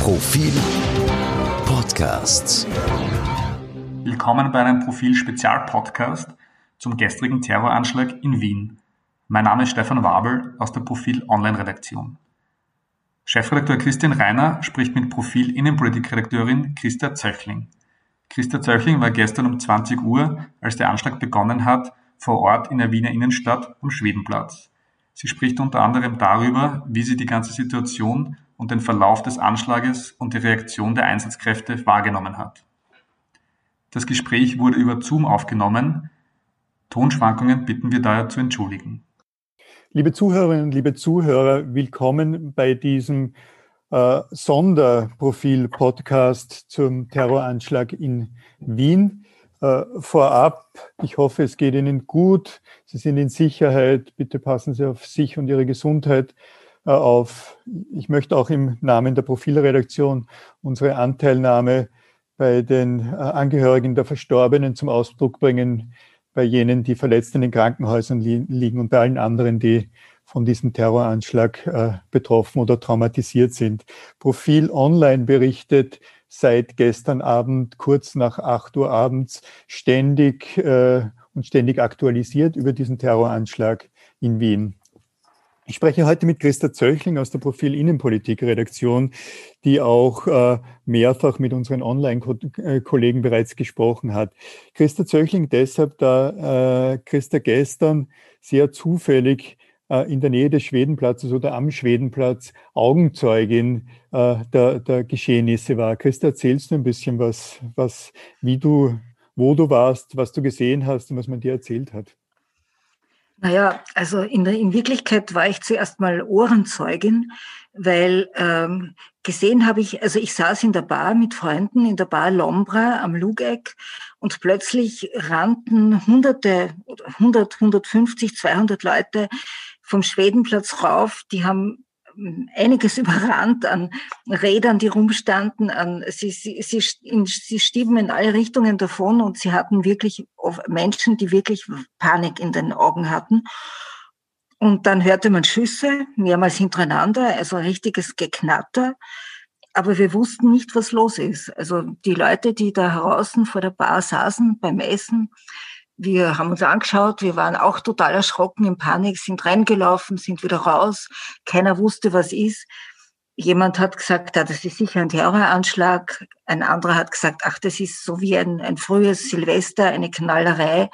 Profil Podcasts. Willkommen bei einem Profil-Spezial-Podcast zum gestrigen Terroranschlag in Wien. Mein Name ist Stefan Wabel aus der Profil-Online-Redaktion. Chefredakteur Christian Reiner spricht mit Profil-Innenpolitik-Redakteurin Christa Zöchling. Christa Zöchling war gestern um 20 Uhr, als der Anschlag begonnen hat, vor Ort in der Wiener Innenstadt am Schwedenplatz. Sie spricht unter anderem darüber, wie sie die ganze Situation und den Verlauf des Anschlages und die Reaktion der Einsatzkräfte wahrgenommen hat. Das Gespräch wurde über Zoom aufgenommen. Tonschwankungen bitten wir daher zu entschuldigen. Liebe Zuhörerinnen und liebe Zuhörer, willkommen bei diesem Sonderprofil-Podcast zum Terroranschlag in Wien. Vorab, ich hoffe, es geht Ihnen gut. Sie sind in Sicherheit. Bitte passen Sie auf sich und Ihre Gesundheit auf. Ich möchte auch im Namen der Profilredaktion unsere Anteilnahme bei den Angehörigen der Verstorbenen zum Ausdruck bringen, bei jenen, die verletzt in den Krankenhäusern liegen und bei allen anderen, die von diesem Terroranschlag betroffen oder traumatisiert sind. Profil Online berichtet seit gestern Abend, kurz nach 8 Uhr abends, ständig aktualisiert über diesen Terroranschlag in Wien. Ich spreche heute mit Christa Zöchling aus der Profil Innenpolitik-Redaktion, die auch mehrfach mit unseren Online-Kollegen bereits gesprochen hat. Christa Zöchling deshalb, da Christa gestern sehr zufällig in der Nähe des Schwedenplatzes oder am Schwedenplatz Augenzeugin der Geschehnisse war. Christa, erzählst du ein bisschen wo du warst, was du gesehen hast und was man dir erzählt hat? Naja, also in Wirklichkeit war ich zuerst mal Ohrenzeugin, weil gesehen habe ich, also ich saß in der Bar mit Freunden, in der Bar Lombra am Lugeck und plötzlich rannten Hunderte, 100, 150, 200 Leute vom Schwedenplatz rauf. Die haben einiges überrannt an Rädern, die rumstanden, sie stieben in alle Richtungen davon und sie hatten wirklich Menschen, die wirklich Panik in den Augen hatten. Und dann hörte man Schüsse, mehrmals hintereinander, also ein richtiges Geknatter. Aber wir wussten nicht, was los ist. Also die Leute, die da draußen vor der Bar saßen beim Essen, wir haben uns angeschaut, wir waren auch total erschrocken, in Panik, sind reingelaufen, sind wieder raus. Keiner wusste, was ist. Jemand hat gesagt, das ist sicher ein Terroranschlag. Ein anderer hat gesagt, das ist so wie ein frühes Silvester, eine Knallerei.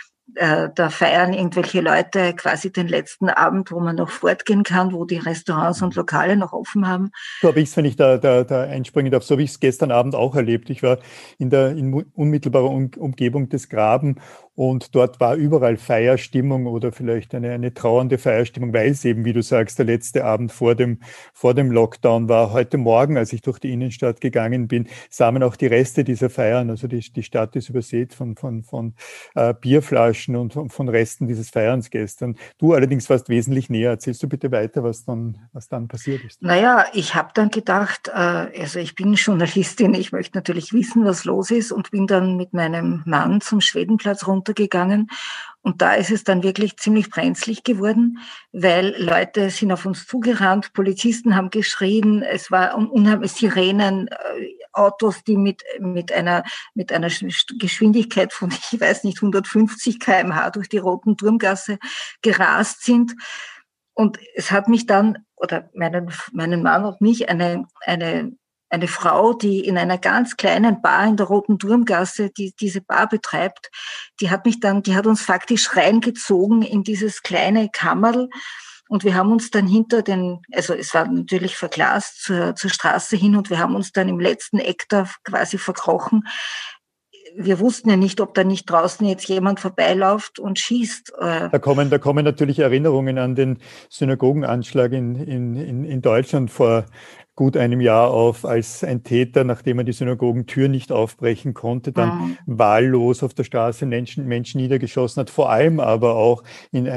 Da feiern irgendwelche Leute quasi den letzten Abend, wo man noch fortgehen kann, wo die Restaurants und Lokale noch offen haben. So habe ich es, wenn ich da einspringen darf, so habe ich es gestern Abend auch erlebt. Ich war in unmittelbarer Umgebung des Graben und dort war überall Feierstimmung oder vielleicht eine trauernde Feierstimmung, weil es eben, wie du sagst, der letzte Abend vor dem Lockdown war. Heute Morgen, als ich durch die Innenstadt gegangen bin, sah man auch die Reste dieser Feiern. Also die Stadt ist übersät von Bierflaschen und von Resten dieses Feierns gestern. Du allerdings warst wesentlich näher. Erzählst du bitte weiter, was dann passiert ist? Naja, ich habe dann gedacht, also ich bin Journalistin, ich möchte natürlich wissen, was los ist und bin dann mit meinem Mann zum Schwedenplatz runtergegangen. Und da ist es dann wirklich ziemlich brenzlig geworden, weil Leute sind auf uns zugerannt, Polizisten haben geschrien, es war unheimlich Sirenen, Autos, die mit einer Geschwindigkeit von, ich weiß nicht, 150 km/h durch die Roten Turmgasse gerast sind. Und es hat mich dann, oder meinen Mann und mich, eine Frau, die in einer ganz kleinen Bar in der Roten Turmgasse, die diese Bar betreibt, die hat uns faktisch reingezogen in dieses kleine Kammerl. Und wir haben uns dann also es war natürlich verglast zur Straße hin und wir haben uns dann im letzten Eck da quasi verkrochen. Wir wussten ja nicht, ob da nicht draußen jetzt jemand vorbeiläuft und schießt. Da kommen natürlich Erinnerungen an den Synagogenanschlag in Deutschland vor gut einem Jahr auf, als ein Täter, nachdem er die Synagogentür nicht aufbrechen konnte, dann wahllos auf der Straße Menschen niedergeschossen hat, vor allem aber auch in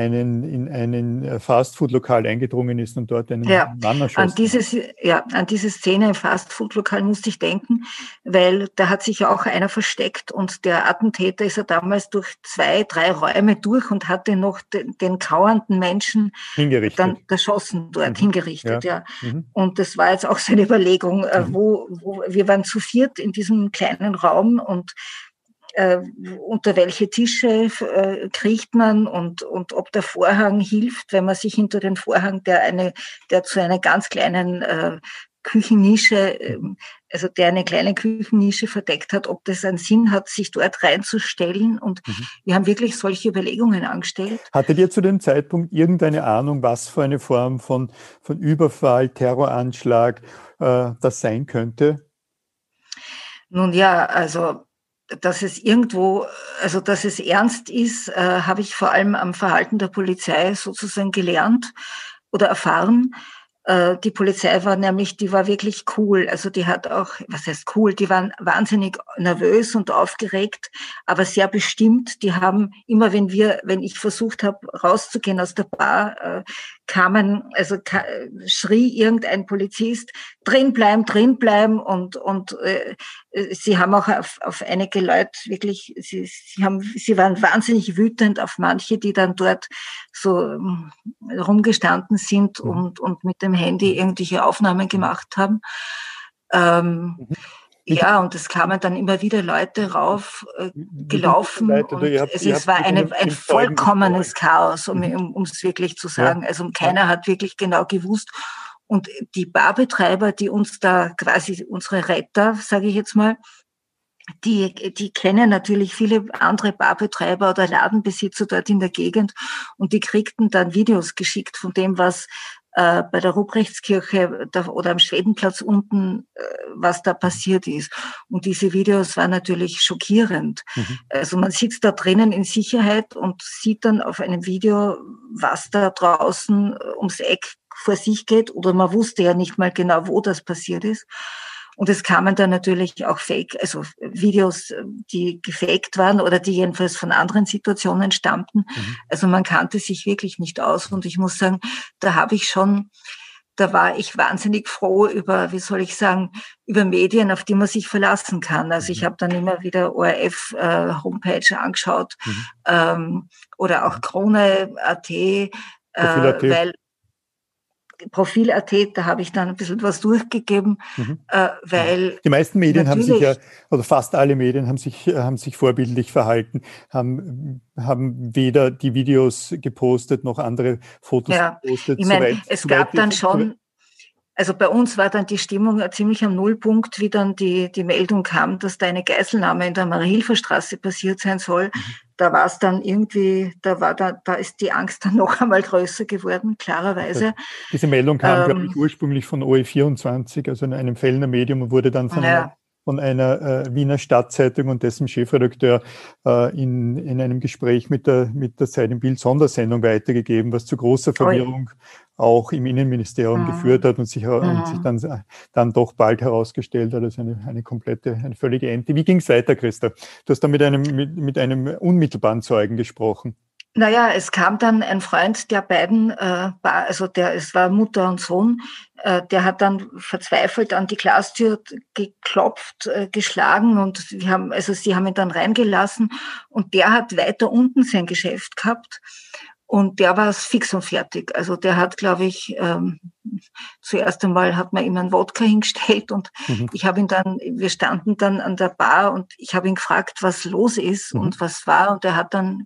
einen Fastfood-Lokal eingedrungen ist und dort einen Mann erschossen hat. An diese Szene im Fastfood-Lokal musste ich denken, weil da hat sich ja auch einer versteckt und der Attentäter ist ja damals durch 2, 3 Räume durch und hatte noch den kauernden Menschen dann erschossen dort, hingerichtet. Ja. Und das war jetzt auch so eine Überlegung, wir waren zu viert in diesem kleinen Raum und unter welche Tische kriecht man und ob der Vorhang hilft, wenn man sich hinter den Vorhang, der zu einer ganz kleinen Küchennische, also der eine kleine Küchennische verdeckt hat, ob das einen Sinn hat, sich dort reinzustellen. Und wir haben wirklich solche Überlegungen angestellt. Hattet ihr zu dem Zeitpunkt irgendeine Ahnung, was für eine Form von Überfall, Terroranschlag das sein könnte? Nun ja, also dass es ernst ist, habe ich vor allem am Verhalten der Polizei sozusagen gelernt oder erfahren. Die Polizei die war wirklich cool. Also die hat auch, was heißt cool, die waren wahnsinnig nervös und aufgeregt, aber sehr bestimmt. Die haben immer, wenn ich versucht habe, rauszugehen aus der Bar, schrie irgendein Polizist, drin bleiben und sie haben auch auf einige Leute wirklich, sie waren wahnsinnig wütend auf manche, die dann dort so rumgestanden sind und mit dem Handy irgendwelche Aufnahmen gemacht haben. Ja, und es kamen dann immer wieder Leute gelaufen. Es war ein vollkommenes Chaos, um es wirklich zu sagen. Also keiner hat wirklich genau gewusst. Und die Barbetreiber, die uns da quasi unsere Retter, sage ich jetzt mal, die kennen natürlich viele andere Barbetreiber oder Ladenbesitzer dort in der Gegend und die kriegten dann Videos geschickt von dem, was bei der Ruprechtskirche oder am Schwedenplatz unten, was da passiert ist. Und diese Videos waren natürlich schockierend. Also man sitzt da drinnen in Sicherheit und sieht dann auf einem Video, was da draußen ums Eck vor sich geht, oder man wusste ja nicht mal genau, wo das passiert ist. Und es kamen dann natürlich auch Videos, die gefaked waren oder die jedenfalls von anderen Situationen stammten. Also man kannte sich wirklich nicht aus. Und ich muss sagen, da war ich wahnsinnig froh über, über Medien, auf die man sich verlassen kann. Also ich habe dann immer wieder ORF-Homepage angeschaut oder auch Krone.at, weil Profil.at, da habe ich dann ein bisschen was durchgegeben, weil die meisten Medien haben sich oder fast alle Medien haben sich vorbildlich verhalten, haben weder die Videos gepostet noch andere Fotos gepostet. Ich meine, es gab dann schon, also bei uns war dann die Stimmung ziemlich am Nullpunkt, wie dann die Meldung kam, dass da eine Geiselnahme in der Marie-Hilfer-Straße passiert sein soll. Da war es dann irgendwie, da ist die Angst dann noch einmal größer geworden, klarerweise. Diese Meldung kam, glaube ich, ursprünglich von OE24, also in einem Fellner Medium, und wurde dann von einer Wiener Stadtzeitung und dessen Chefredakteur in einem Gespräch mit der Zeit im Bild Sondersendung weitergegeben, was zu großer Verwirrung auch im Innenministerium geführt hat und sich dann doch bald herausgestellt hat, als eine völlige Ente. Wie ging es weiter, Christa? Du hast da mit einem unmittelbaren Zeugen gesprochen. Naja, es kam dann ein Freund der beiden, es war Mutter und Sohn, der hat dann verzweifelt an die Glastür geklopft, geschlagen und sie haben ihn dann reingelassen und der hat weiter unten sein Geschäft gehabt. Und der war fix und fertig. Also der hat, glaube ich, zuerst einmal hat man ihm einen Wodka hingestellt und wir standen dann an der Bar und ich habe ihn gefragt, was los ist und was war. Und er hat dann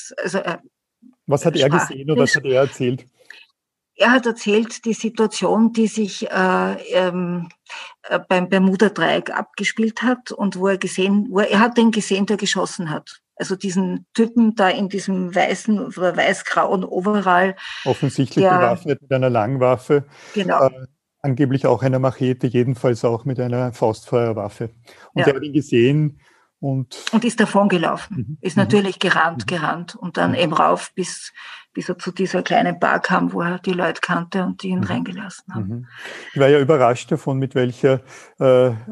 was hat er gesehen oder was hat er erzählt? Er hat erzählt, die Situation, die sich beim Bermuda-Dreieck abgespielt hat und er hat den gesehen, der geschossen hat. Also diesen Typen da in diesem weißen oder weiß-grauen Overall. Offensichtlich bewaffnet mit einer Langwaffe. Genau. Angeblich auch einer Machete, jedenfalls auch mit einer Faustfeuerwaffe. Und er hat ihn gesehen und ist davon gelaufen. Ist natürlich gerannt und dann eben rauf, bis er zu dieser kleinen Bar kam, wo er die Leute kannte und die ihn reingelassen haben. Ich war ja überrascht davon, mit welcher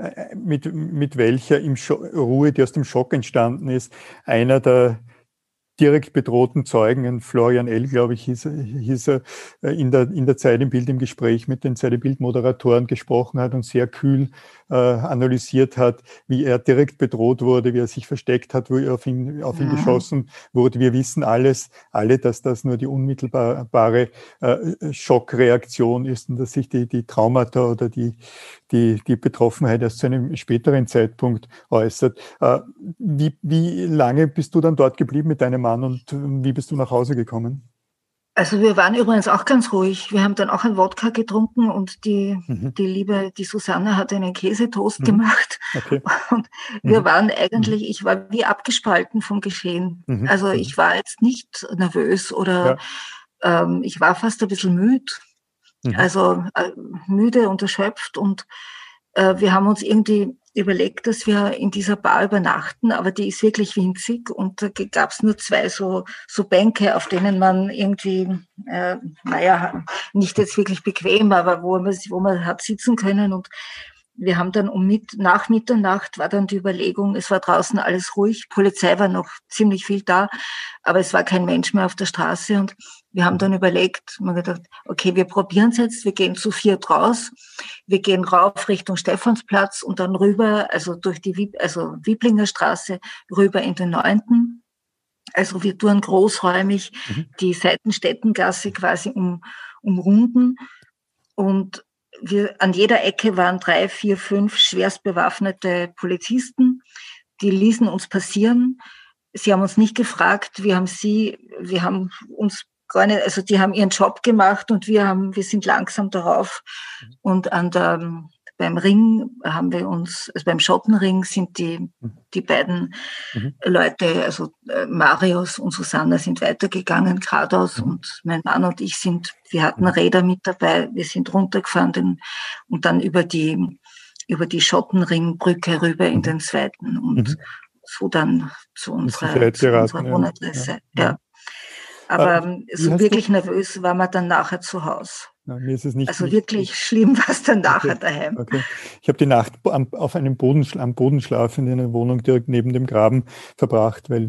Ruhe, die aus dem Schock entstanden ist, einer der direkt bedrohten Zeugen, Florian L., glaube ich, hieß er in der Zeit im Bild im Gespräch mit den Zeit im Bild-Moderatoren gesprochen hat und sehr kühl analysiert hat, wie er direkt bedroht wurde, wie er sich versteckt hat, wie auf ihn geschossen wurde. Wir wissen alle, dass das nur die unmittelbare Schockreaktion ist und dass sich die Traumata oder die Betroffenheit erst zu einem späteren Zeitpunkt äußert. Wie lange bist du dann dort geblieben mit deinem Mann und wie bist du nach Hause gekommen? Also wir waren übrigens auch ganz ruhig. Wir haben dann auch einen Wodka getrunken und die Susanne hat einen Käsetoast gemacht. Okay. Und wir waren eigentlich, ich war wie abgespalten vom Geschehen. Also ich war jetzt nicht nervös oder ich war fast ein bisschen müde. Also müde und erschöpft und wir haben uns irgendwie überlegt, dass wir in dieser Bar übernachten, aber die ist wirklich winzig und da gab es nur 2 so Bänke, auf denen man irgendwie, nicht jetzt wirklich bequem, aber wo man hat sitzen können und wir haben dann nach Mitternacht war dann die Überlegung, es war draußen alles ruhig, Polizei war noch ziemlich viel da, aber es war kein Mensch mehr auf der Straße und wir haben dann überlegt, wir haben gedacht, okay, wir probieren es jetzt, wir gehen zu 4 raus, wir gehen rauf Richtung Stephansplatz und dann rüber, also durch die Wiblinger Straße, rüber in den 9. Also wir tun großräumig die Seitenstädtengasse quasi umrunden und an jeder Ecke waren 3, 4, 5 schwerst bewaffnete Polizisten, die ließen uns passieren. Sie haben uns nicht gefragt, wir haben uns gar nicht, also die haben ihren Job gemacht und wir sind langsam darauf und beim Ring haben wir uns, also beim Schottenring sind die beiden Leute, also Marius und Susanna sind weitergegangen geradeaus und mein Mann und ich wir hatten Räder mit dabei, wir sind runtergefahren und dann über die Schottenringbrücke rüber in den 2. und so dann zu unserer Wohnadresse. Ja. Aber so wirklich nervös war man dann nachher zu Hause. Ja, mir ist es nicht also wirklich schlimm war es dann nachher daheim. Okay. Ich habe die Nacht am Bodenschlaf in einer Wohnung direkt neben dem Graben verbracht, weil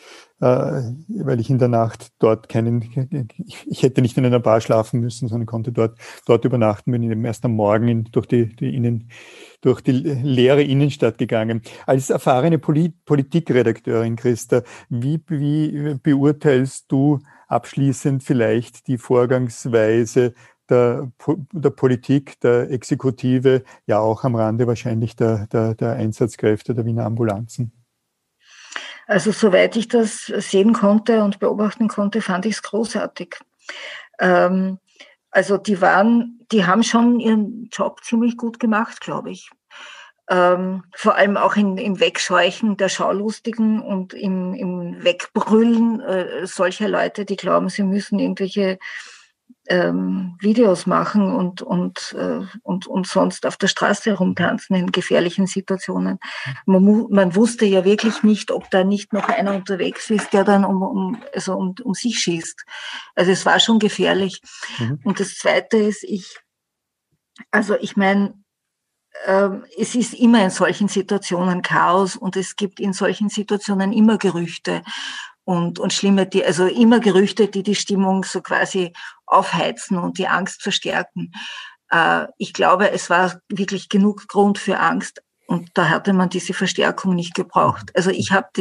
ich in der Nacht dort ich hätte nicht in einer Bar schlafen müssen, sondern konnte dort übernachten, bin eben erst am Morgen durch die leere Innenstadt gegangen. Als erfahrene Politikredakteurin, Christa, wie beurteilst du abschließend vielleicht die Vorgangsweise der Politik, der Exekutive, ja auch am Rande wahrscheinlich der Einsatzkräfte der Wiener Ambulanzen? Also soweit ich das sehen konnte und beobachten konnte, fand ich es großartig. Also die haben schon ihren Job ziemlich gut gemacht, glaube ich. Vor allem auch im Wegscheuchen der Schaulustigen und im Wegbrüllen solcher Leute, die glauben, sie müssen irgendwelche Videos machen und sonst auf der Straße herumtanzen in gefährlichen Situationen. Man wusste ja wirklich nicht, ob da nicht noch einer unterwegs ist, der dann um sich schießt. Also es war schon gefährlich. Und das Zweite ist, ich meine, es ist immer in solchen Situationen Chaos und es gibt in solchen Situationen immer Gerüchte und schlimme, immer Gerüchte, die Stimmung so quasi aufheizen und die Angst verstärken. Ich glaube, es war wirklich genug Grund für Angst und da hatte man diese Verstärkung nicht gebraucht. Also ich habe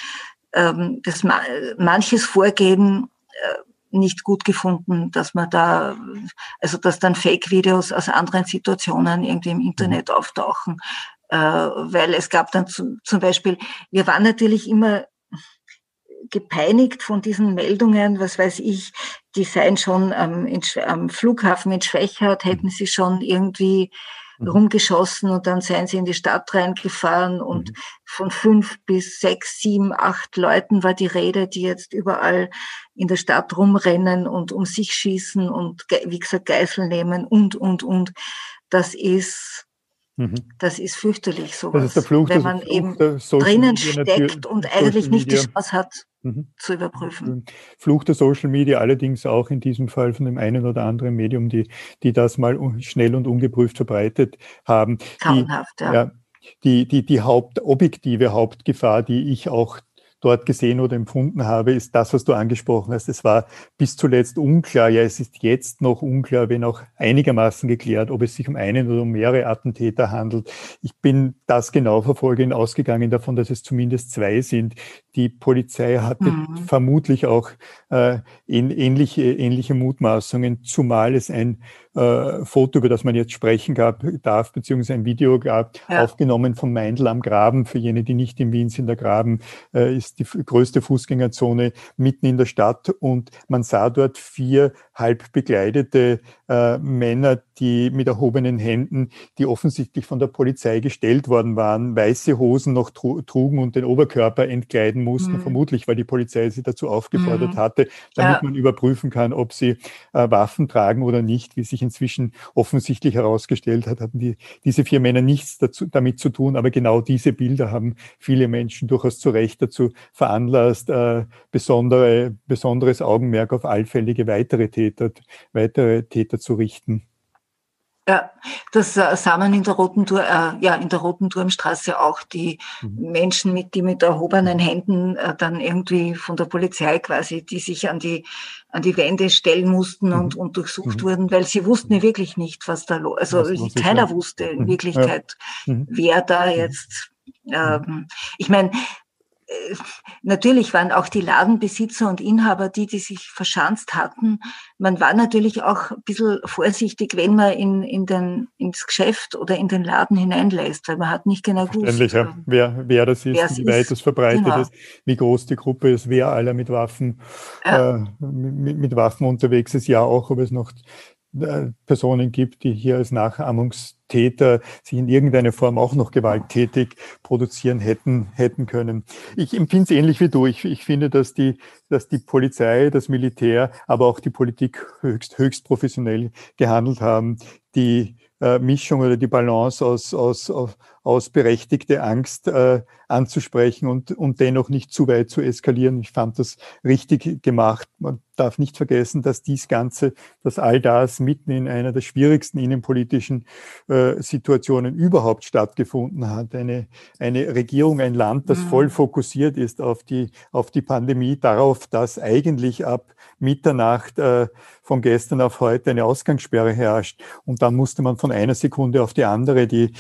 manches Vorgehen nicht gut gefunden, dass dann Fake-Videos aus anderen Situationen irgendwie im Internet auftauchen, weil es gab dann zum Beispiel, wir waren natürlich immer gepeinigt von diesen Meldungen, was weiß ich, die seien schon am Flughafen in Schwechat, hätten sie schon irgendwie rumgeschossen und dann seien sie in die Stadt reingefahren und von 5 bis 6, 7, 8 Leuten war die Rede, die jetzt überall in der Stadt rumrennen und um sich schießen und wie gesagt Geiseln nehmen und. Das ist fürchterlich, sowas. Das ist der Fluch, wenn man eben drinnen steckt und eigentlich nicht die Chance hat, zu überprüfen. Fluch der Social Media, allerdings auch in diesem Fall von dem einen oder anderen Medium, die das mal schnell und ungeprüft verbreitet haben. Grauenhaft, ja. Die objektive Hauptgefahr, die ich auch dort gesehen oder empfunden habe, ist das, was du angesprochen hast. Es war bis zuletzt unklar, ja, es ist jetzt noch unklar, wenn auch einigermaßen geklärt, ob es sich um einen oder um mehrere Attentäter handelt. Ich bin das genau verfolgend ausgegangen davon, dass es zumindest 2 sind. Die Polizei hatte vermutlich auch ähnliche Mutmaßungen, zumal es ein Foto, über das man jetzt sprechen darf, beziehungsweise ein Video gab, aufgenommen vom Meindl am Graben. Für jene, die nicht in Wien sind, der Graben ist die größte Fußgängerzone mitten in der Stadt, und man sah dort 4 halb bekleidete Männer, die mit erhobenen Händen, die offensichtlich von der Polizei gestellt worden waren, weiße Hosen noch trugen und den Oberkörper entkleiden mussten, vermutlich, weil die Polizei sie dazu aufgefordert hatte, damit man überprüfen kann, ob sie Waffen tragen oder nicht. Wie sich inzwischen offensichtlich herausgestellt hat, hatten diese 4 Männer nichts damit zu tun, aber genau diese Bilder haben viele Menschen durchaus zu Recht dazu veranlasst, besonderes Augenmerk auf allfällige weitere Täter zu richten. Ja, das sah man in der Rotenturmstraße auch, die Menschen, die mit erhobenen Händen dann irgendwie von der Polizei quasi, die sich an die Wände stellen mussten und durchsucht wurden, weil sie wussten ja wirklich nicht, was da los, also keiner wusste in Wirklichkeit, wer da jetzt, ich meine, natürlich waren auch die Ladenbesitzer und Inhaber die sich verschanzt hatten. Man war natürlich auch ein bisschen vorsichtig, wenn man ins Geschäft oder in den Laden hineinlässt, weil man hat nicht genau gewusst, wer das ist, wie weit das verbreitet ist, wie groß die Gruppe ist, wer alle mit Waffen, mit Waffen unterwegs ist, ja auch, ob es noch Personen gibt, die hier als Nachahmungstäter sich in irgendeiner Form auch noch gewalttätig produzieren hätten können. Ich empfinde es ähnlich wie du. Ich finde, dass die Polizei, das Militär, aber auch die Politik höchst professionell gehandelt haben. Die Mischung oder die Balance aus berechtigte Angst anzusprechen und dennoch nicht zu weit zu eskalieren. Ich fand das richtig gemacht. Man darf nicht vergessen, dass all das mitten in einer der schwierigsten innenpolitischen Situationen überhaupt stattgefunden hat. Eine Regierung, ein Land, das voll fokussiert ist auf die Pandemie, darauf, dass eigentlich ab Mitternacht von gestern auf heute eine Ausgangssperre herrscht. Und dann musste man von einer Sekunde auf die andere die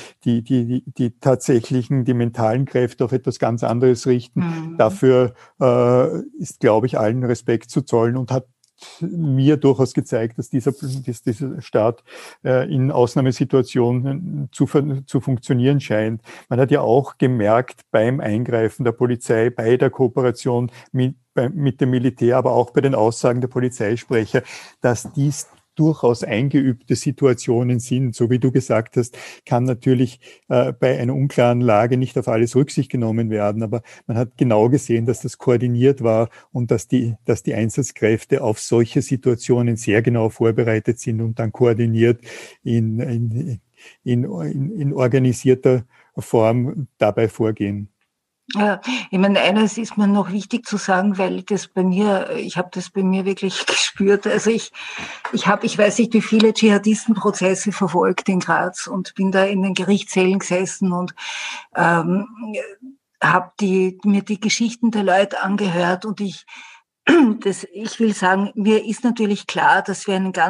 mentalen Kräfte auf etwas ganz anderes richten. Dafür ist, glaube ich, allen Respekt zu zollen und hat mir durchaus gezeigt, dass dieser Staat in Ausnahmesituationen zu funktionieren scheint. Man hat ja auch gemerkt beim Eingreifen der Polizei, bei der Kooperation mit dem Militär, aber auch bei den Aussagen der Polizeisprecher, dass dies durchaus eingeübte Situationen sind. So wie du gesagt hast, kann natürlich bei einer unklaren Lage nicht auf alles Rücksicht genommen werden, aber man hat genau gesehen, dass das koordiniert war und dass die Einsatzkräfte auf solche Situationen sehr genau vorbereitet sind und dann koordiniert in organisierter Form dabei vorgehen. Ja, ich meine, eines ist mir noch wichtig zu sagen, weil ich habe das bei mir wirklich gespürt. Also ich weiß nicht, wie viele Dschihadistenprozesse verfolgt in Graz und bin da in den Gerichtssälen gesessen und habe mir die Geschichten der Leute angehört und ich will sagen, mir ist natürlich klar, dass wir eine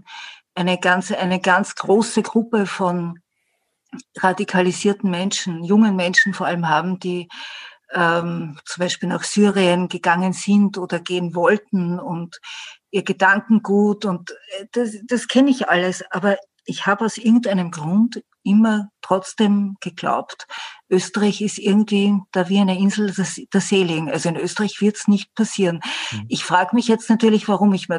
ganz große Gruppe von radikalisierten Menschen, jungen Menschen vor allem haben, die zum Beispiel nach Syrien gegangen sind oder gehen wollten und ihr Gedankengut und das kenne ich alles, aber ich habe aus irgendeinem Grund immer trotzdem geglaubt, Österreich ist irgendwie da wie eine Insel der Seligen. Also in Österreich wird es nicht passieren. Ich frage mich jetzt natürlich, warum ich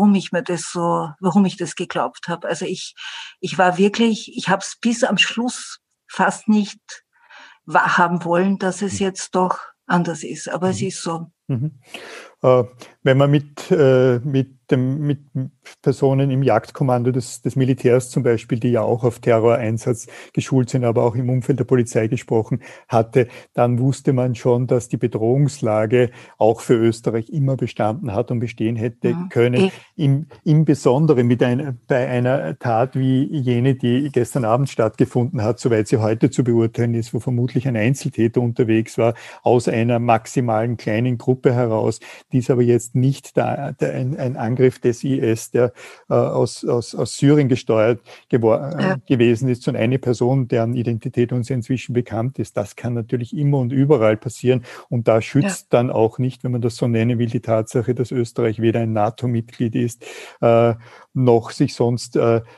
das geglaubt habe. Also ich habe es bis am Schluss fast nicht wahrhaben wollen, dass es jetzt doch anders ist. Aber es ist so. Wenn man mit Personen im Jagdkommando des Militärs zum Beispiel, die ja auch auf Terroreinsatz geschult sind, aber auch im Umfeld der Polizei gesprochen hatte, dann wusste man schon, dass die Bedrohungslage auch für Österreich immer bestanden hat und bestehen hätte können. Im Besonderen bei einer Tat wie jene, die gestern Abend stattgefunden hat, soweit sie heute zu beurteilen ist, wo vermutlich ein Einzeltäter unterwegs war, aus einer maximalen kleinen Gruppe heraus. Dies aber jetzt nicht ein Angriff des IS, der aus Syrien gesteuert gewesen ist, und eine Person, deren Identität uns inzwischen bekannt ist. Das kann natürlich immer und überall passieren. Und da schützt dann auch nicht, wenn man das so nennen will, die Tatsache, dass Österreich weder ein NATO-Mitglied ist, noch sich sonst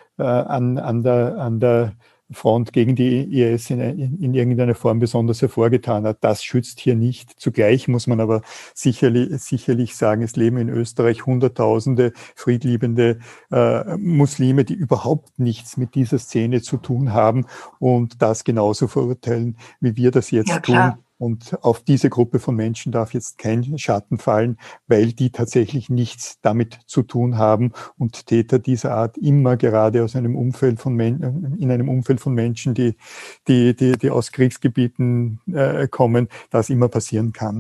an der Front gegen die IS in irgendeiner Form besonders hervorgetan hat. Das schützt hier nicht. Zugleich muss man aber sicherlich sagen, es leben in Österreich Hunderttausende friedliebende Muslime, die überhaupt nichts mit dieser Szene zu tun haben und das genauso verurteilen, wie wir das jetzt tun. Und auf diese Gruppe von Menschen darf jetzt kein Schatten fallen, weil die tatsächlich nichts damit zu tun haben und Täter dieser Art immer gerade aus einem Umfeld von Menschen, die aus Kriegsgebieten kommen, das immer passieren kann.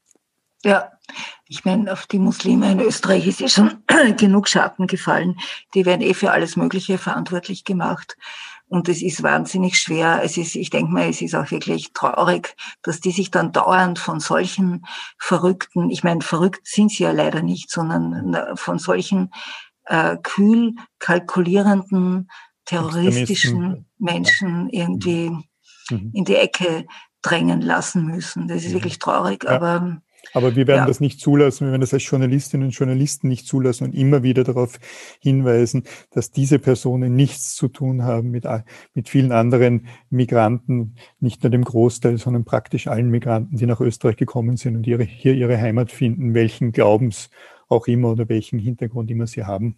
Ja, ich meine, auf die Muslime in Österreich ist ja schon genug Schatten gefallen. Die werden für alles Mögliche verantwortlich gemacht. Und es ist wahnsinnig schwer. Ich denke mal, es ist auch wirklich traurig, dass die sich dann dauernd von solchen Verrückten, ich meine, verrückt sind sie ja leider nicht, sondern von solchen kühl kalkulierenden, terroristischen Menschen irgendwie in die Ecke drängen lassen müssen. Das ist wirklich traurig, aber wir werden das nicht zulassen, wir werden das als Journalistinnen und Journalisten nicht zulassen und immer wieder darauf hinweisen, dass diese Personen nichts zu tun haben mit vielen anderen Migranten, nicht nur dem Großteil, sondern praktisch allen Migranten, die nach Österreich gekommen sind und hier ihre Heimat finden, welchen Glaubens auch immer oder welchen Hintergrund immer sie haben.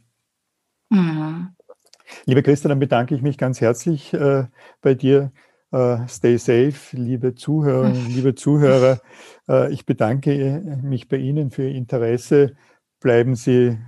Liebe Christa, dann bedanke ich mich ganz herzlich bei dir. Stay safe, liebe Zuhörerinnen, liebe Zuhörer. Ich bedanke mich bei Ihnen für Ihr Interesse. Bleiben Sie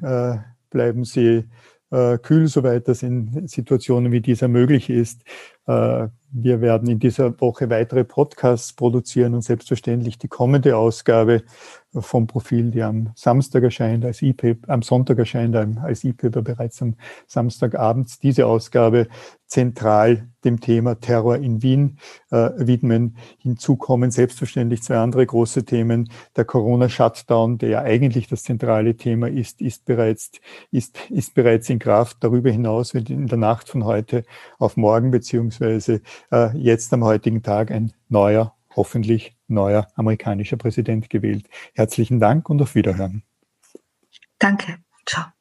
kühl, soweit das in Situationen wie dieser möglich ist. Wir werden in dieser Woche weitere Podcasts produzieren und selbstverständlich die kommende Ausgabe vom Profil, die am Samstag erscheint, am Sonntag erscheint als E-Paper bereits am Samstagabend. Diese Ausgabe zentral dem Thema Terror in Wien widmen. Hinzu kommen selbstverständlich zwei andere große Themen. Der Corona-Shutdown, der ja eigentlich das zentrale Thema ist bereits in Kraft. Darüber hinaus wird in der Nacht von heute auf morgen beziehungsweise jetzt am heutigen Tag ein hoffentlich neuer amerikanischer Präsident gewählt. Herzlichen Dank und auf Wiederhören. Danke. Ciao.